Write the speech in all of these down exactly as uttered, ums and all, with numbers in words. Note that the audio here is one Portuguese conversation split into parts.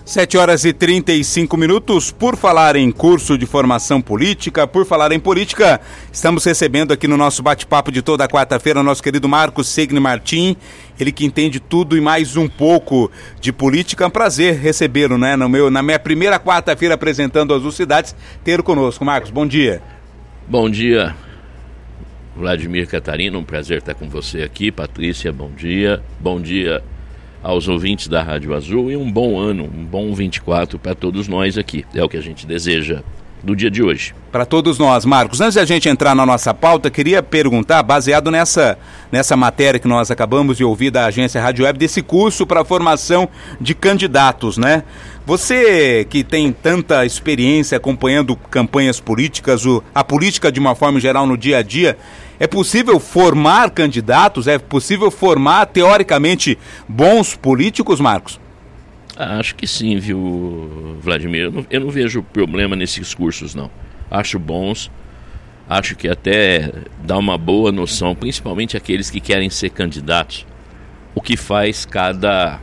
sete horas e trinta e cinco minutos. Por falar em curso de formação política, por falar em política, estamos recebendo aqui no nosso bate-papo de toda quarta-feira o nosso querido Marcos Segni Martim, ele que entende tudo e mais um pouco de política. É um prazer recebê-lo, né? No meu, na minha primeira quarta-feira apresentando Azul Cidades, ter conosco. Marcos, bom dia. Bom dia, Vladimir Catarino, um prazer estar com você aqui. Patrícia, bom dia. Bom dia aos ouvintes da Rádio Azul e um bom ano, um bom vinte e quatro para todos nós aqui. É o que a gente deseja do dia de hoje. Para todos nós, Marcos. Antes de a gente entrar na nossa pauta, queria perguntar, baseado nessa, nessa matéria que nós acabamos de ouvir da agência Rádio Web, desse curso para formação de candidatos, né? Você que tem tanta experiência acompanhando campanhas políticas, o, a política de uma forma geral no dia a dia, é possível formar candidatos? É possível formar, teoricamente, bons políticos, Marcos? Ah, acho que sim, viu, Vladimir? Eu não, eu não vejo problema nesses cursos, não. Acho bons, acho que até dá uma boa noção, principalmente aqueles que querem ser candidatos, o que faz cada,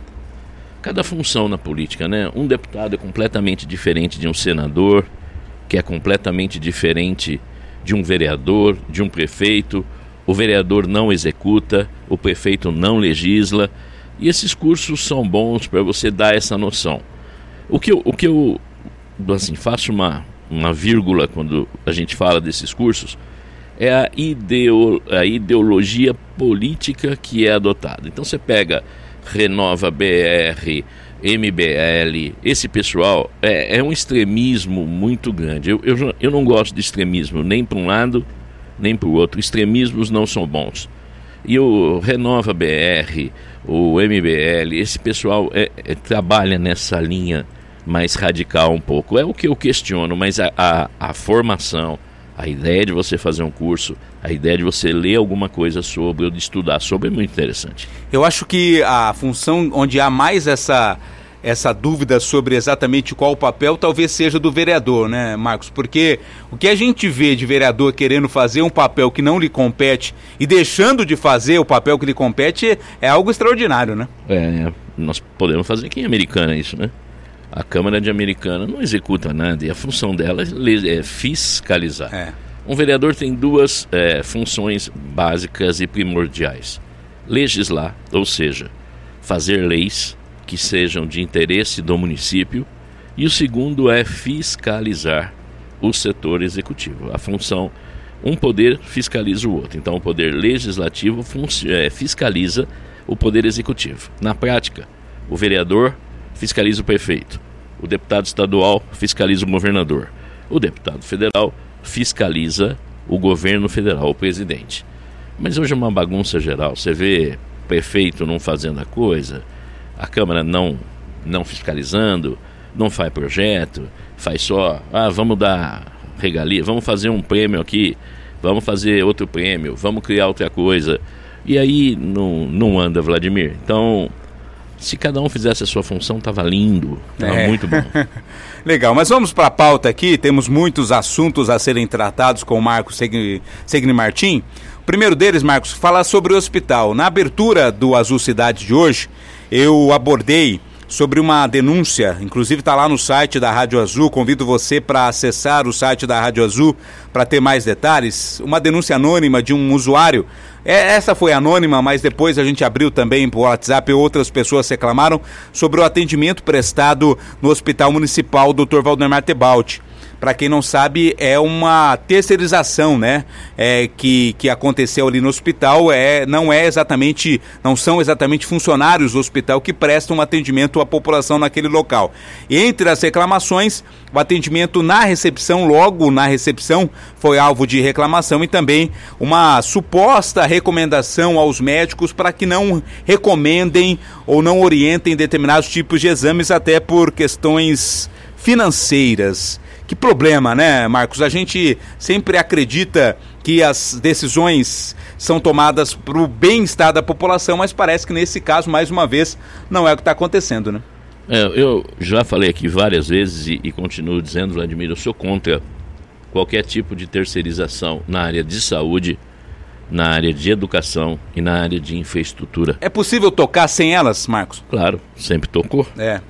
cada função na política, né? Um deputado é completamente diferente de um senador, que é completamente diferente de um vereador, de um prefeito. O vereador não executa, o prefeito não legisla, e esses cursos são bons para você dar essa noção. O que eu, o que eu assim, faço uma, uma vírgula quando a gente fala desses cursos é a, ideo, a ideologia política que é adotada. Então você pega Renova B R, M B L, esse pessoal é, é um extremismo muito grande. Eu, eu, eu não gosto de extremismo nem para um lado nem para o outro. Extremismos não são bons. E o Renova B R, o M B L, esse pessoal é, é, trabalha nessa linha mais radical um pouco. É o que eu questiono, mas a, a, a formação, a ideia de você fazer um curso, a ideia de você ler alguma coisa sobre ou de estudar sobre é muito interessante. Eu acho que a função onde há mais essa, essa dúvida sobre exatamente qual o papel talvez seja do vereador, né, Marcos? Porque o que a gente vê de vereador querendo fazer um papel que não lhe compete e deixando de fazer o papel que lhe compete é algo extraordinário, né? É, nós podemos fazer aqui em Americana isso, né? A Câmara de Americana não executa nada e a função dela é fiscalizar. É. Um vereador tem duas é, funções básicas e primordiais. Legislar, ou seja, fazer leis que sejam de interesse do município, e o segundo é fiscalizar o setor executivo. A função, um poder fiscaliza o outro. Então o poder legislativo func- é, fiscaliza o poder executivo. Na prática, o vereador fiscaliza o prefeito, o deputado estadual fiscaliza o governador, o deputado federal fiscaliza o governo federal, o presidente. Mas hoje é uma bagunça geral. Você vê prefeito não fazendo a coisa, a Câmara não, não fiscalizando, não faz projeto, faz só, ah, vamos dar regalia, vamos fazer um prêmio aqui, vamos fazer outro prêmio, vamos criar outra coisa. E aí não, não anda, Vladimir. Então, se cada um fizesse a sua função, estava lindo, estava é. muito bom. Legal, mas vamos para a pauta aqui, temos muitos assuntos a serem tratados com o Marcos Segni, Segni Martim. O primeiro deles, Marcos, falar sobre o hospital. Na abertura do Azul Cidade de hoje, eu abordei sobre uma denúncia, inclusive está lá no site da Rádio Azul, convido você para acessar o site da Rádio Azul para ter mais detalhes, uma denúncia anônima de um usuário. É, essa foi anônima, mas depois a gente abriu também por WhatsApp e outras pessoas reclamaram sobre o atendimento prestado no Hospital Municipal doutor Valdemar Tebaldi. Para quem não sabe, é uma terceirização, né, é, que, que aconteceu ali no hospital. É, não é exatamente, não são exatamente funcionários do hospital que prestam atendimento à população naquele local. E entre as reclamações, o atendimento na recepção, logo na recepção, foi alvo de reclamação e também uma suposta recomendação aos médicos para que não recomendem ou não orientem determinados tipos de exames, até por questões financeiras. Que problema, né, Marcos? A gente sempre acredita que as decisões são tomadas para o bem-estar da população, mas parece que nesse caso, mais uma vez, não é o que está acontecendo, né? É, eu já falei aqui várias vezes e, e continuo dizendo, Vladimir, eu sou contra qualquer tipo de terceirização na área de saúde, na área de educação e na área de infraestrutura. É possível tocar sem elas, Marcos? Claro, sempre tocou. É.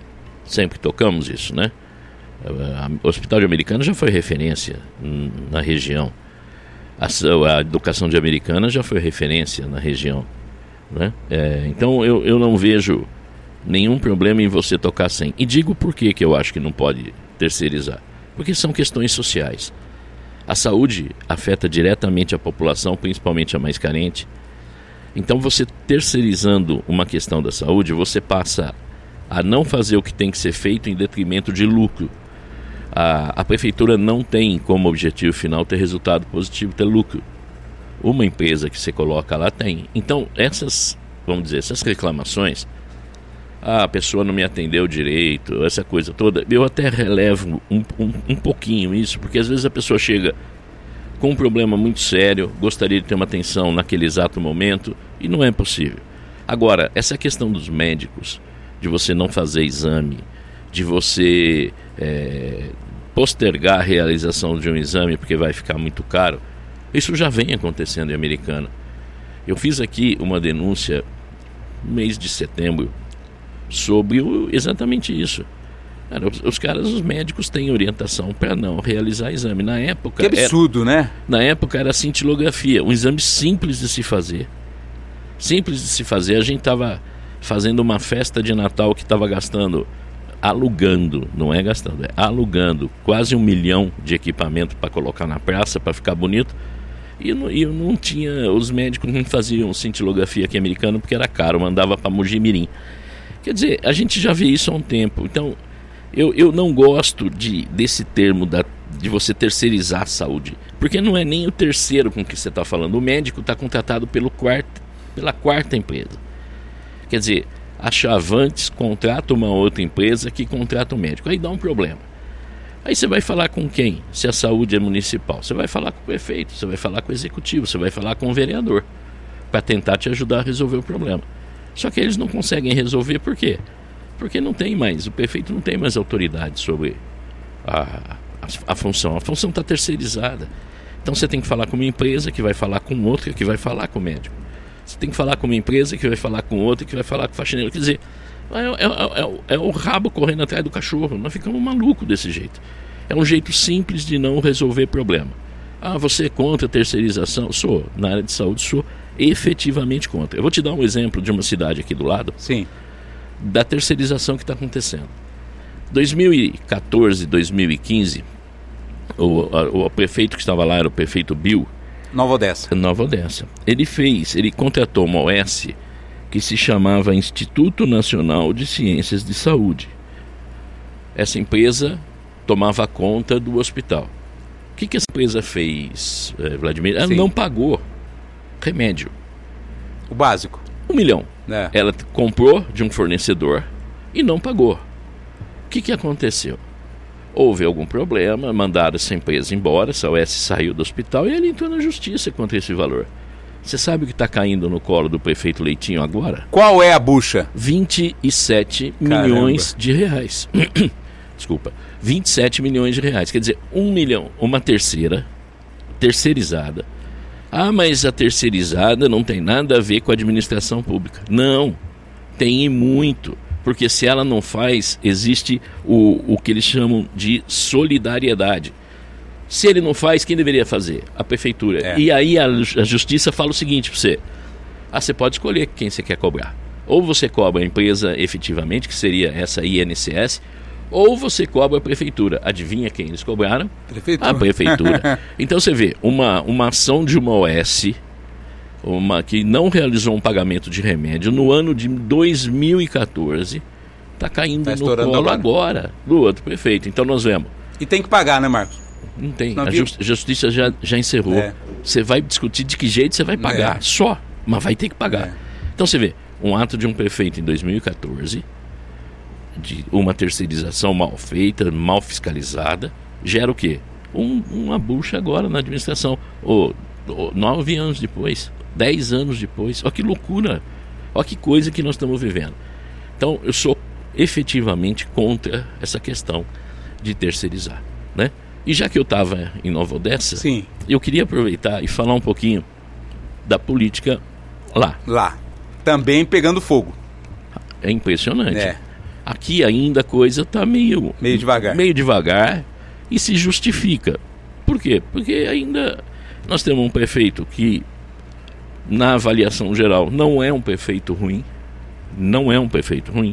Sempre tocamos isso, né? O Hospital de Americana já foi referência na região. A, a educação de Americana já foi referência na região, né? É, então eu, eu não vejo nenhum problema em você tocar sem. E digo por que que eu acho que não pode terceirizar. Porque são questões sociais. A saúde afeta diretamente a população, principalmente a mais carente. Então você terceirizando uma questão da saúde, você passa a não fazer o que tem que ser feito em detrimento de lucro. A, a prefeitura não tem como objetivo final ter resultado positivo, ter lucro. Uma empresa que você coloca lá tem. Então essas, vamos dizer, essas reclamações, ah, a pessoa não me atendeu direito, essa coisa toda, eu até relevo um, um, um pouquinho isso, porque às vezes a pessoa chega com um problema muito sério, gostaria de ter uma atenção naquele exato momento, e não é possível. Agora, essa questão dos médicos, de você não fazer exame, de você é, postergar a realização de um exame porque vai ficar muito caro, isso já vem acontecendo em Americana. Eu fiz aqui uma denúncia no mês de setembro sobre o, exatamente isso. Cara, os, os caras, os médicos têm orientação para não realizar exame. Na época, que absurdo, era, né? Na época era cintilografia, um exame simples de se fazer. Simples de se fazer. A gente estava fazendo uma festa de Natal que estava gastando, alugando, não é gastando, é alugando quase um milhão de equipamento para colocar na praça, para ficar bonito. E não, e não tinha, os médicos não faziam cintilografia aqui americano porque era caro, mandava para Mogi Mirim. Quer dizer, a gente já vê isso há um tempo. Então, eu, eu não gosto de, desse termo da, de você terceirizar a saúde. Porque não é nem o terceiro com que você está falando. O médico está contratado pelo quarto, pela quarta empresa. Quer dizer, a Chavantes contrata uma outra empresa que contrata o médico. Aí dá um problema. Aí você vai falar com quem? Se a saúde é municipal. Você vai falar com o prefeito, você vai falar com o executivo, você vai falar com o vereador, para tentar te ajudar a resolver o problema. Só que eles não conseguem resolver, por quê? Porque não tem mais, o prefeito não tem mais autoridade sobre a, a, a função. A função está terceirizada. Então você tem que falar com uma empresa que vai falar com outra que vai falar com o médico. Você tem que falar com uma empresa que vai falar com outra que vai falar com o faxineiro. Quer dizer, é, é, é, é o rabo correndo atrás do cachorro. Nós ficamos malucos desse jeito. É um jeito simples de não resolver problema. Ah, você é contra a terceirização? Sou. Na área de saúde sou efetivamente contra. Eu vou te dar um exemplo de uma cidade aqui do lado. Sim. Da terceirização que está acontecendo. dois mil e quatorze, dois mil e quinze, o, a, o prefeito que estava lá era o prefeito Bill. Nova Odessa. Nova Odessa. Ele fez, ele contratou uma O S que se chamava Instituto Nacional de Ciências de Saúde. Essa empresa tomava conta do hospital. O que, que essa empresa fez, eh, Vladimir? Ela Sim. não pagou remédio. O básico. Um milhão. É. Ela comprou de um fornecedor e não pagou. O que, que aconteceu? Houve algum problema, mandaram essa empresa embora, essa O S saiu do hospital e ele entrou na justiça contra esse valor. Você sabe o que está caindo no colo do prefeito Leitinho agora? Qual é a bucha? vinte e sete Caramba. milhões de reais. Desculpa. vinte e sete milhões de reais. Quer dizer, um milhão, uma terceira, terceirizada. Ah, mas a terceirizada não tem nada a ver com a administração pública. Não, tem e muito. Porque se ela não faz, existe o, o que eles chamam de solidariedade. Se ele não faz, quem deveria fazer? A prefeitura. É. E aí a, a justiça fala o seguinte para você. Ah, você pode escolher quem você quer cobrar. Ou você cobra a empresa efetivamente, que seria essa I N S S, ou você cobra a prefeitura. Adivinha quem eles cobraram? Prefeitura. A prefeitura. Então você vê, uma, uma ação de uma O S, uma, que não realizou um pagamento de remédio no ano de dois mil e quatorze, está caindo tá no colo agora. agora do outro prefeito. Então nós vemos. E tem que pagar, né, Marcos? Não tem. Não a viu? just, justiça já, já encerrou. É. Você vai discutir de que jeito você vai pagar. É. Só. Mas vai ter que pagar. É. Então você vê, um ato de um prefeito em dois mil e quatorze, de uma terceirização mal feita, mal fiscalizada, gera o quê? Um, uma bucha agora na administração. Oh, oh, nove anos depois, dez anos depois. Olha que loucura. Olha que coisa que nós estamos vivendo. Então eu sou efetivamente contra essa questão de terceirizar, né? E já que eu estava em Nova Odessa, Sim. eu queria aproveitar e falar um pouquinho da política lá. Lá. Também pegando fogo. É impressionante. É. Aqui ainda a coisa está meio... Meio devagar. Meio devagar e se justifica. Por quê? Porque ainda nós temos um prefeito que, na avaliação geral, não é um prefeito ruim. Não é um prefeito ruim.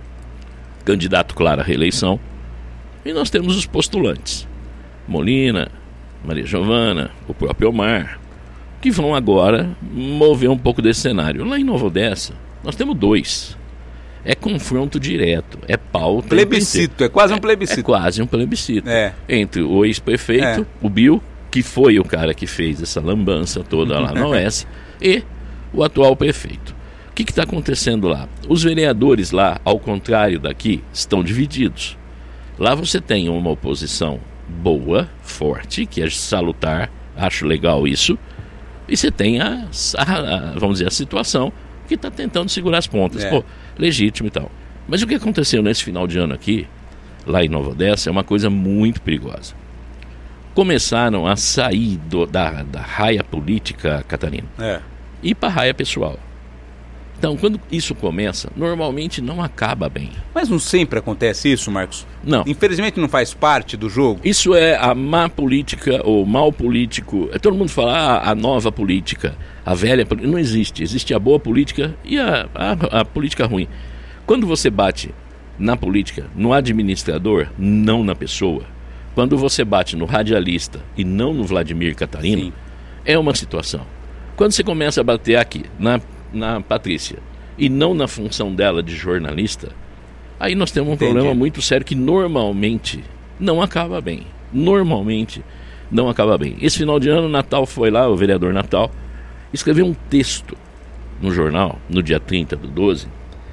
Candidato claro à reeleição. E nós temos os postulantes. Molina, Maria Giovana, o próprio Omar, que vão agora mover um pouco desse cenário. Lá em Nova Odessa, nós temos dois. É confronto direto, é pauta. Plebiscito, é quase um plebiscito. É, é quase um plebiscito. É. Entre o ex-prefeito, é. o Bill, que foi o cara que fez essa lambança toda lá na Oeste, e o atual prefeito. O que está acontecendo lá? Os vereadores lá, ao contrário daqui, estão divididos. Lá você tem uma oposição boa, forte, que é salutar, acho legal isso, e você tem a, a vamos dizer, a situação que está tentando segurar as pontas. É. Pô, legítimo e tal. Mas o que aconteceu nesse final de ano aqui, lá em Nova Odessa, é uma coisa muito perigosa. Começaram a sair do, da, da raia política, Catarina, é. e ir para a raia pessoal. Então, quando isso começa, normalmente não acaba bem. Mas não sempre acontece isso, Marcos? Não. Infelizmente não faz parte do jogo? Isso é a má política ou mal político. É, todo mundo fala ah, a nova política, a velha política. Não existe. Existe a boa política e a, a, a política ruim. Quando você bate na política, no administrador, não na pessoa. Quando você bate no radialista e não no Vladimir Catarino, Sim. é uma situação. Quando você começa a bater aqui, na na Patrícia, e não na função dela de jornalista, aí nós temos um Entendi. problema muito sério que normalmente não acaba bem. Normalmente não acaba bem. Esse final de ano, Natal foi lá, o vereador Natal, escreveu um texto no jornal, no dia trinta do doze.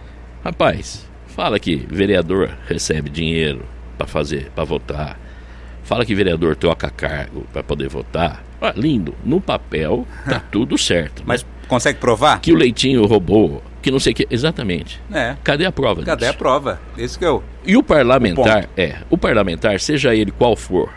Rapaz, fala que vereador recebe dinheiro para fazer, para votar. Fala que vereador troca cargo para poder votar. Ah, lindo, no papel tá tudo certo. Mas né? Consegue provar? Que o Leitinho roubou, que não sei o que. Exatamente. É. Cadê a prova disso? Cadê a prova? Esse que é o E o parlamentar, o é, o parlamentar, seja ele qual for,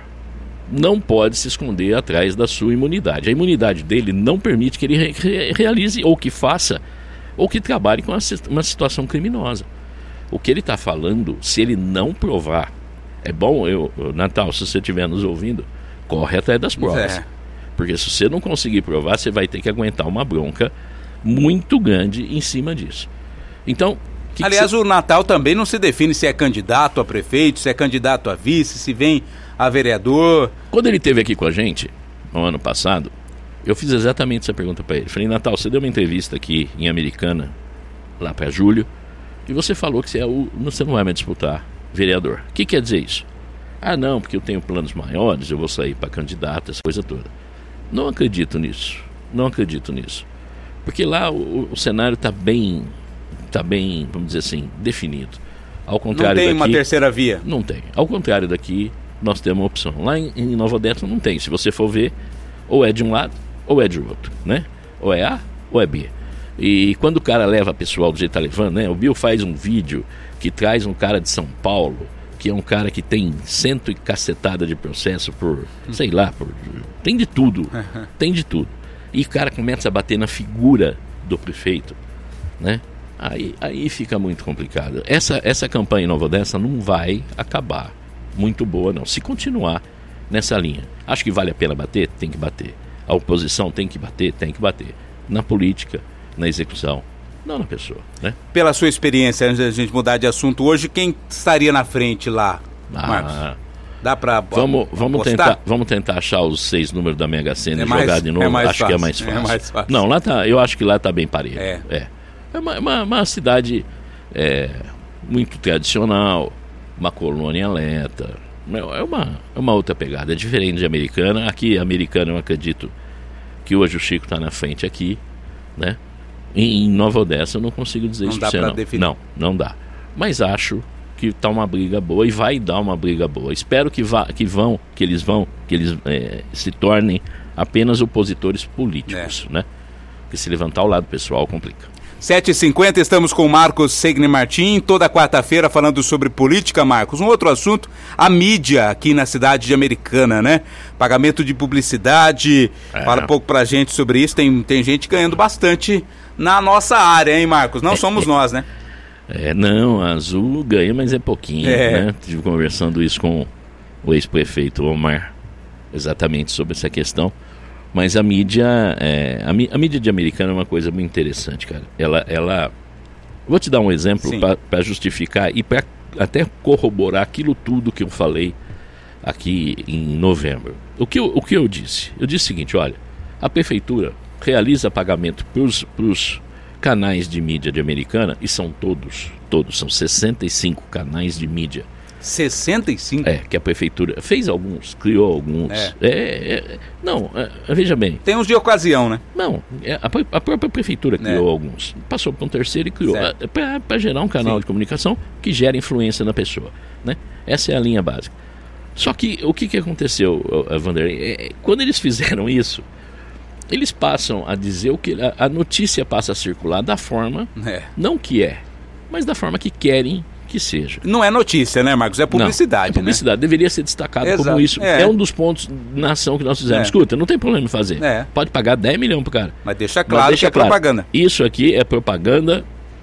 não pode se esconder atrás da sua imunidade. A imunidade dele não permite que ele re- re- realize, ou que faça, ou que trabalhe com uma, uma situação criminosa. O que ele está falando, se ele não provar, é bom, eu, Natal, se você estiver nos ouvindo, corre atrás das provas. É. Porque se você não conseguir provar, você vai ter que aguentar uma bronca muito grande em cima disso. Então, que aliás, que você... o Natal também não se define se é candidato a prefeito, se é candidato a vice, se vem a vereador. Quando ele esteve aqui com a gente, no ano passado, eu fiz exatamente essa pergunta para ele. Falei, Natal, você deu uma entrevista aqui em Americana, lá para julho, e você falou que você, é o... você não vai mais disputar vereador. O que quer dizer isso? Ah, não, porque eu tenho planos maiores, eu vou sair para candidato, essa coisa toda. Não acredito nisso, não acredito nisso. Porque lá o, o cenário está bem, tá bem, vamos dizer assim, definido. Ao contrário não tem daqui, uma terceira via? Não tem. Ao contrário daqui, nós temos uma opção. Lá em, em Nova Odessa não tem. Se você for ver, ou é de um lado, ou é de outro, né? Ou é A, ou é B. E quando o cara leva pessoal do jeito que está levando, né? O Bill faz um vídeo que traz um cara de São Paulo, que é um cara que tem cento e cacetada de processo por, sei lá, por, tem de tudo, tem de tudo. E o cara começa a bater na figura do prefeito, né? Aí, aí fica muito complicado. Essa, essa campanha em Nova Odessa não vai acabar muito boa, não. Se continuar nessa linha, acho que vale a pena bater? Tem que bater. A oposição tem que bater? Tem que bater. Na política, na execução, não na pessoa, né? Pela sua experiência, antes da gente mudar de assunto, hoje quem estaria na frente lá, ah, Marcos? Dá pra vamos, vamos tentar, vamos tentar achar os seis números da Mega Sena é e mais, jogar de novo. É mais acho fácil, que é mais fácil. É mais fácil. Não, lá tá, eu acho que lá tá bem parelho. É. É, é uma, uma, uma cidade é, muito tradicional, uma colônia lenta. É uma, é uma outra pegada, é diferente de Americana. Aqui, Americana, eu acredito que hoje o Chico está na frente aqui, né? Em Nova Odessa eu não consigo dizer não isso dá pra você, pra não. Definir. Não, não dá. Mas acho que está uma briga boa e vai dar uma briga boa. Espero que, vá, que vão, que eles vão, que eles é, se tornem apenas opositores políticos, é. né? Porque se levantar ao lado pessoal complica. sete e cinquenta, estamos com o Marcos Segni Martim, toda quarta-feira falando sobre política, Marcos. Um outro assunto, a mídia aqui na cidade de Americana, né? Pagamento de publicidade, é. Fala um pouco pra gente sobre isso, tem, tem gente ganhando bastante na nossa área, hein, Marcos? Não é, somos é, nós, né? É, não, a Azul ganha, mas é pouquinho, é. né? Estive conversando isso com o ex-prefeito Omar, exatamente sobre essa questão. Mas a mídia, é, a, a mídia de Americana é uma coisa muito interessante, cara. Ela, ela... Vou te dar um exemplo para justificar e para até corroborar aquilo tudo que eu falei aqui em novembro. O que eu, o que eu disse? Eu disse o seguinte, olha, a prefeitura realiza pagamento para os canais de mídia de Americana, e são todos, todos, são sessenta e cinco canais de mídia. sessenta e cinco? É, que a prefeitura fez alguns, criou alguns. É. É, é, não, é, veja bem. Tem uns de ocasião, né? Não, é, a, a própria prefeitura criou é. alguns. Passou para um terceiro e criou. Para gerar um canal Sim. de comunicação que gera influência na pessoa. Né? Essa é a linha básica. Só que o que, que aconteceu, Vanderlei? É, quando eles fizeram isso, eles passam a dizer o que a, a notícia passa a circular da forma, é. não que é, mas da forma que querem que seja. Não é notícia, né, Marcos? É publicidade. Não, é publicidade. Né? Deveria ser destacado Exato. como isso. É. é um dos pontos na ação que nós fizemos. É. Escuta, não tem problema em fazer. É. Pode pagar dez milhões pro cara. Mas deixa claro Mas deixa que é claro. propaganda. Isso aqui é propaganda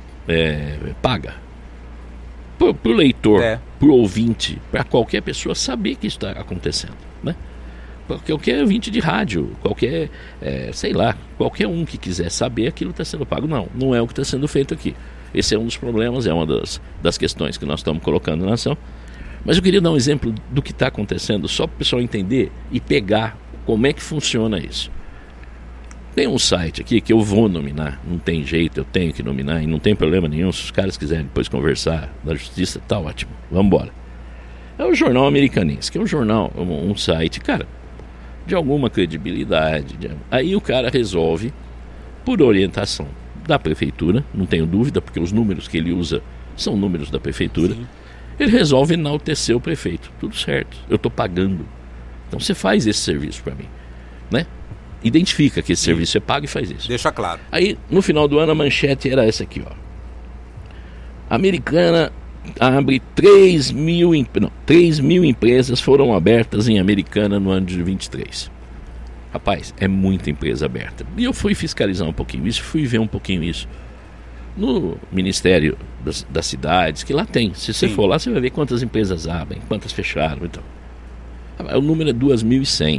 é, paga. Pro, pro leitor, é. pro ouvinte, para qualquer pessoa saber que isso está acontecendo, né? Qualquer ouvinte de rádio, qualquer, é, sei lá, qualquer um que quiser saber aquilo está sendo pago. Não, não é o que está sendo feito aqui. Esse é um dos problemas, é uma das, das questões que nós estamos colocando na ação. Mas eu queria dar um exemplo do que está acontecendo, só para o pessoal entender e pegar como é que funciona isso. Tem um site aqui que eu vou nominar, não tem jeito, eu tenho que nominar e não tem problema nenhum. Se os caras quiserem depois conversar na justiça, tá ótimo, vamos embora. É o Jornal Americanense, que é um jornal, um, um site, cara, de alguma credibilidade. De... Aí o cara resolve, por orientação da prefeitura, não tenho dúvida, porque os números que ele usa são números da prefeitura. Sim. Ele resolve enaltecer o prefeito. Tudo certo, eu estou pagando. Então você faz esse serviço para mim, né? Identifica que esse Sim. serviço é pago e faz isso. Deixa claro. Aí, no final do ano, a manchete era essa aqui, ó. Americana abre três mil, não, três mil empresas foram abertas em Americana no ano de vinte e três. Rapaz, é muita empresa aberta. E eu fui fiscalizar um pouquinho isso, fui ver um pouquinho isso no Ministério das, das Cidades, que lá tem. Se você Sim. for lá, você vai ver quantas empresas abrem, quantas fecharam. Então. O número é duas mil e cem.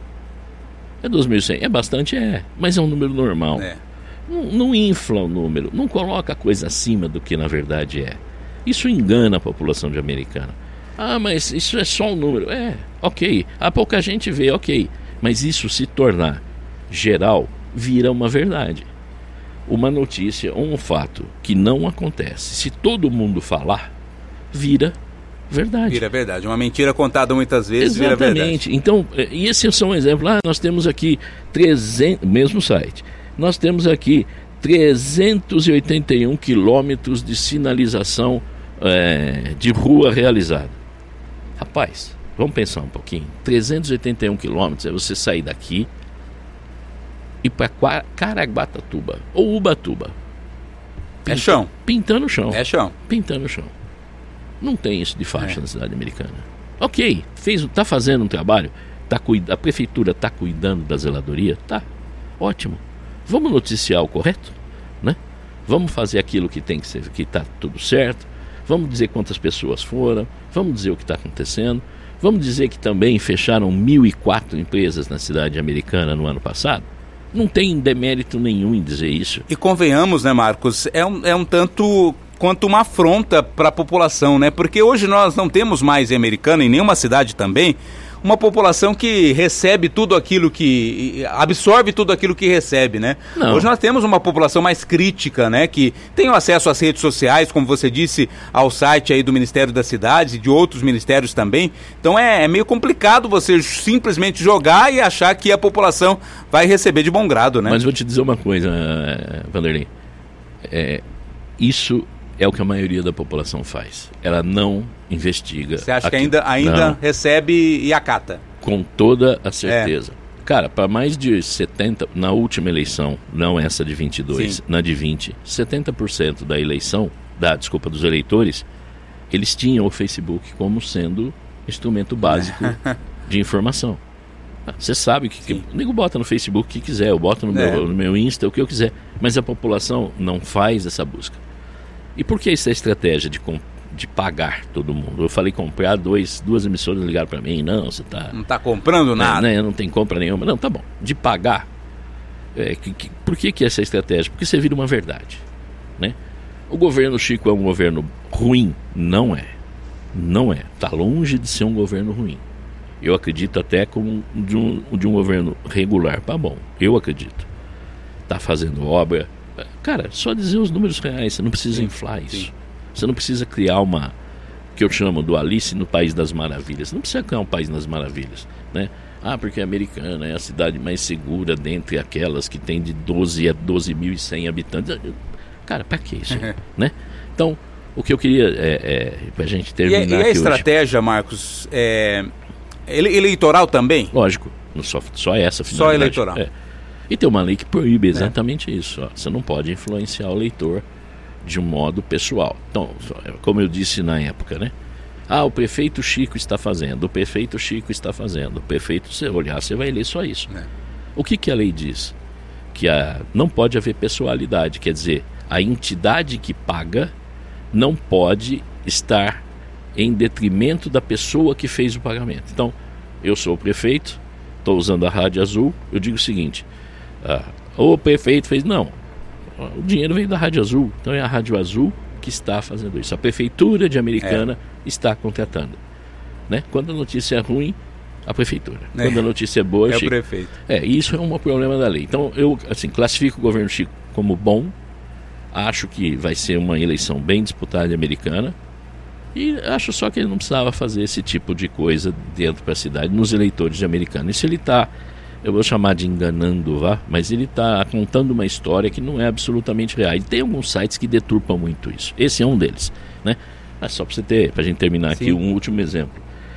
É dois mil e cem, é bastante, é, mas é um número normal. É. Não, não infla o número, não coloca a coisa acima do que na verdade é. Isso engana a população de Americana. Ah, mas isso é só um número. É, ok. Há pouca gente vê, ok. Mas isso se tornar geral, vira uma verdade. Uma notícia ou um fato que não acontece, se todo mundo falar, vira verdade. Vira verdade. Uma mentira contada muitas vezes Exatamente. vira verdade. Exatamente. Então, e esse é só um exemplo. Ah, nós temos aqui trezentos, mesmo site, nós temos aqui trezentos e oitenta e um quilômetros de sinalização é, de rua realizada. Rapaz, vamos pensar um pouquinho. trezentos e oitenta e um quilômetros é você sair daqui e para Caraguatatuba ou Ubatuba. Pinta, é chão. Pintando o chão. É chão. Pintando o chão. Não tem isso de faixa é. na cidade americana. Ok, fez, tá fazendo um trabalho, tá, a prefeitura está cuidando da zeladoria, tá, ótimo. Vamos noticiar o correto, né? Vamos fazer aquilo que tem que ser, que está tudo certo. Vamos dizer quantas pessoas foram, vamos dizer o que está acontecendo. Vamos dizer que também fecharam mil e quatro empresas na cidade americana no ano passado. Não tem demérito nenhum em dizer isso. E convenhamos, né, Marcos, é um, é um tanto quanto uma afronta para a população, né? Porque hoje nós não temos mais em Americana, em nenhuma cidade também, uma população que recebe tudo aquilo que... absorve tudo aquilo que recebe, né? Não. Hoje nós temos uma população mais crítica, né? Que tem acesso às redes sociais, como você disse, ao site aí do Ministério das Cidades e de outros ministérios também. Então é, é meio complicado você simplesmente jogar e achar que a população vai receber de bom grado, né? Mas vou te dizer uma coisa, Vanderlei. É, isso é o que a maioria da população faz. Ela não investiga. Você acha aquilo. que ainda, ainda recebe e acata? Com toda a certeza. É. Cara, para mais de setenta por cento, na última eleição, não essa de vinte e dois, Sim. na de vinte, setenta por cento da eleição, da, desculpa, dos eleitores, eles tinham o Facebook como sendo instrumento básico de informação. Você sabe que, que o nego bota no Facebook o que quiser, eu boto no, é. meu, no meu Insta o que eu quiser, mas a população não faz essa busca. E por que essa estratégia de, de pagar todo mundo? Eu falei comprar, dois, duas emissoras ligaram para mim, não, você tá... Não está comprando nada. É, né, não tem compra nenhuma. Não, tá bom. De pagar, é, que, que, por que, que essa estratégia? Porque você vira uma verdade, né? O governo Chico é um governo ruim? Não é. Não é. Está longe de ser um governo ruim. Eu acredito até como de um, de um governo regular. Tá bom, eu acredito. Está fazendo obra. Cara, só dizer os números reais, você não precisa sim, inflar isso. Sim. Você não precisa criar uma, que eu chamo do Alice no País das Maravilhas. Você não precisa criar um País das Maravilhas, né? Ah, porque a Americana é a cidade mais segura dentre aquelas que tem de doze a doze mil e cem habitantes. Cara, para que isso? Né? Então, o que eu queria é, é para a gente terminar. E a, e a estratégia, hoje... Marcos, é ele, eleitoral também? Lógico, só, só essa finalidade. Só eleitoral. É. E tem uma lei que proíbe exatamente é. isso. Ó. Você não pode influenciar o eleitor de um modo pessoal. Então, como eu disse na época, né? Ah, o prefeito Chico está fazendo, o prefeito Chico está fazendo, o prefeito, você olhar, você vai ler só isso. É. O que, que a lei diz? Que a, não pode haver pessoalidade, quer dizer, a entidade que paga não pode estar em detrimento da pessoa que fez o pagamento. Então, eu sou o prefeito, estou usando a Rádio Azul, eu digo o seguinte, ah, o prefeito fez, não, o dinheiro veio da Rádio Azul, então é a Rádio Azul que está fazendo isso. A prefeitura de Americana é. está contratando. Né? Quando a notícia é ruim, a prefeitura. É. Quando a notícia é boa, é Chico. o prefeito. É, isso é um problema da lei. Então, eu assim, classifico o governo Chico como bom, acho que vai ser uma eleição bem disputada em Americana, e acho só que ele não precisava fazer esse tipo de coisa dentro da cidade, nos eleitores de Americana. Isso ele está, eu vou chamar de enganando, vá, mas ele está contando uma história que não é absolutamente real. E tem alguns sites que deturpam muito isso. Esse é um deles, né? Mas só para você ter, para a gente terminar Sim. aqui, um último exemplo.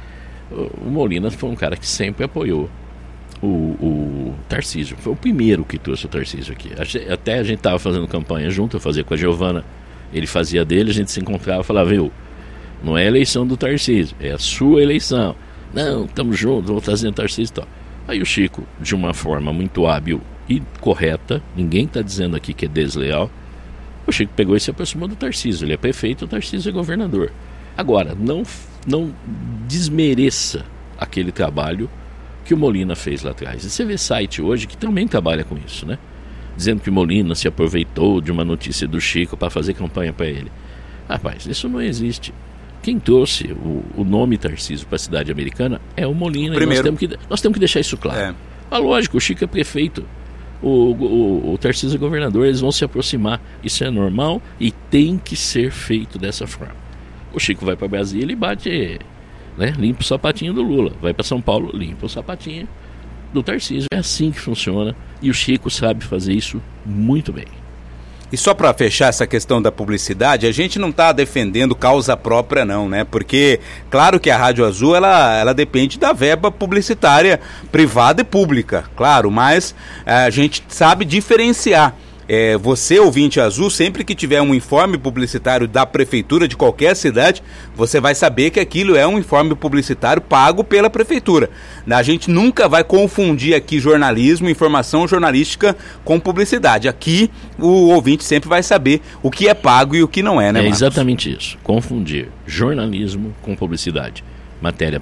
O Molina foi um cara que sempre apoiou o, o Tarcísio. Foi o primeiro que trouxe o Tarcísio aqui. Até a gente estava fazendo campanha junto, eu fazia com a Giovana, ele fazia dele, a gente se encontrava e falava, viu, não é a eleição do Tarcísio, é a sua eleição. Não, estamos juntos, vou trazer o Tarcísio e tal. Aí o Chico, de uma forma muito hábil e correta, ninguém está dizendo aqui que é desleal, o Chico pegou e se aproximou do Tarcísio. Ele é prefeito, o Tarcísio é governador. Agora, não, não desmereça aquele trabalho que o Molina fez lá atrás. E você vê site hoje que também trabalha com isso, né? Dizendo que o Molina se aproveitou de uma notícia do Chico para fazer campanha para ele. Rapaz, isso não existe. Quem trouxe o, o nome Tarcísio para a cidade americana é o Molina. O e nós, temos que, nós temos que deixar isso claro. É. Ah, lógico, o Chico é prefeito, o, o, o Tarcísio é governador, eles vão se aproximar. Isso é normal e tem que ser feito dessa forma. O Chico vai para Brasília e bate, né, limpa o sapatinho do Lula. Vai para São Paulo, limpa o sapatinho do Tarcísio. É assim que funciona e o Chico sabe fazer isso muito bem. E só para fechar essa questão da publicidade, a gente não está defendendo causa própria não, né? Porque, claro que a Rádio Azul, ela, ela depende da verba publicitária privada e pública, claro, mas a gente sabe diferenciar. É, você, ouvinte azul, sempre que tiver um informe publicitário da prefeitura de qualquer cidade, você vai saber que aquilo é um informe publicitário pago pela prefeitura. A gente nunca vai confundir aqui jornalismo, informação jornalística com publicidade. Aqui o ouvinte sempre vai saber o que é pago e o que não é, né, Marcos? É exatamente isso, confundir jornalismo com publicidade. Matéria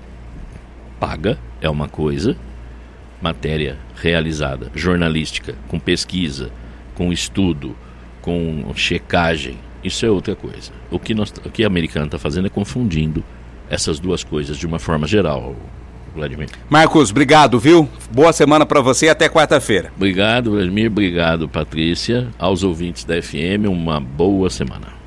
paga é uma coisa, matéria realizada, jornalística, com pesquisa, com estudo, com checagem, isso é outra coisa. O que, nós, o que a Americana está fazendo é confundindo essas duas coisas de uma forma geral, Vladimir. Marcos, obrigado, viu? Boa semana para você e até quarta-feira. Obrigado, Vladimir, obrigado, Patrícia. Aos ouvintes da F M, uma boa semana.